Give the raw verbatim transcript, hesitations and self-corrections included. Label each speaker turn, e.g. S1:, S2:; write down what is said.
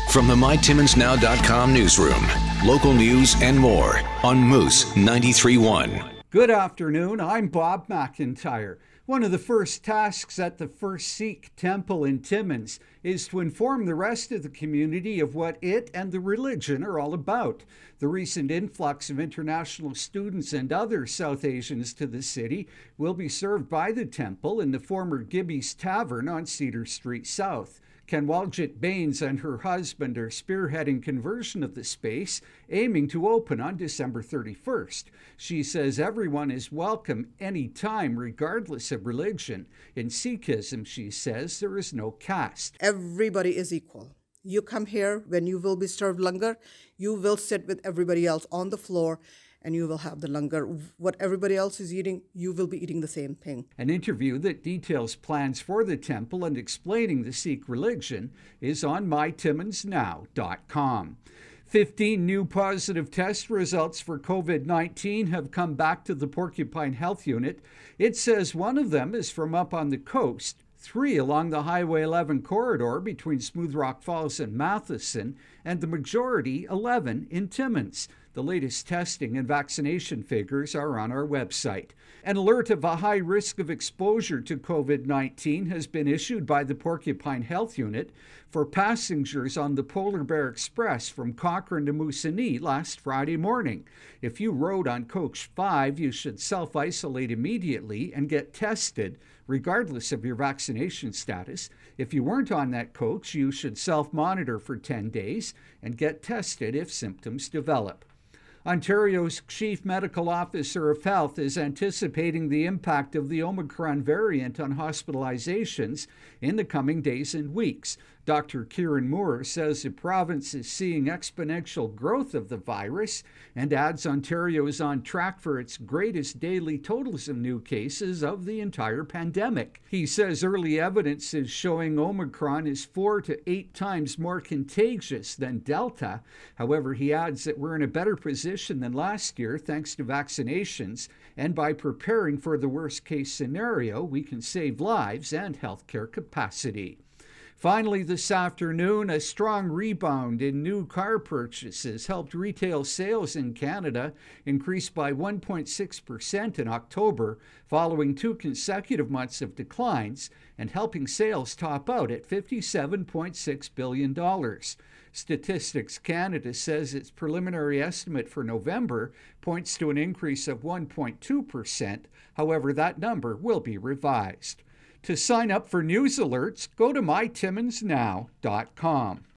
S1: From the my timmins now dot com newsroom, local news and more on Moose ninety-three point one.
S2: Good afternoon, I'm Bob McIntyre. One of the first tasks at the First Sikh Temple in Timmins is to inform the rest of the community of what it and the religion are all about. The recent influx of international students and other South Asians to the city will be served by the temple in the former Gibby's Tavern on Cedar Street South. Kanwaljit Bains and her husband are spearheading conversion of the space, aiming to open on December thirty-first. She says everyone is welcome anytime, regardless of religion. In Sikhism, she says, there is no caste.
S3: Everybody is equal. You come here, when you will be served langar, you will sit with everybody else on the floor, and you will have the langar. What everybody else is eating, you will be eating the same thing.
S2: An interview that details plans for the temple and explaining the Sikh religion is on my timmins now dot com. fifteen new positive test results for covid nineteen have come back to the Porcupine Health Unit. It says one of them is from up on the coast, three along the Highway eleven corridor between Smooth Rock Falls and Matheson, and the majority, eleven, in Timmins. The latest testing and vaccination figures are on our website. An alert of a high risk of exposure to covid nineteen has been issued by the Porcupine Health Unit for passengers on the Polar Bear Express from Cochrane to Moosonee last Friday morning. If you rode on Coach five, you should self-isolate immediately and get tested, regardless of your vaccination status. If you weren't on that coach, you should self-monitor for ten days and get tested if symptoms develop. Ontario's Chief Medical Officer of Health is anticipating the impact of the Omicron variant on hospitalizations in the coming days and weeks. Doctor Kieran Moore says the province is seeing exponential growth of the virus and adds Ontario is on track for its greatest daily totals of new cases of the entire pandemic. He says early evidence is showing Omicron is four to eight times more contagious than Delta. However, he adds that we're in a better position than last year thanks to vaccinations, and by preparing for the worst case scenario, we can save lives and healthcare capacity. Finally, this afternoon, a strong rebound in new car purchases helped retail sales in Canada increase by one point six percent in October, following two consecutive months of declines, and helping sales top out at fifty-seven point six billion dollars. Statistics Canada says its preliminary estimate for November points to an increase of one point two percent. However, that number will be revised. To sign up for news alerts, go to my timmins now dot com.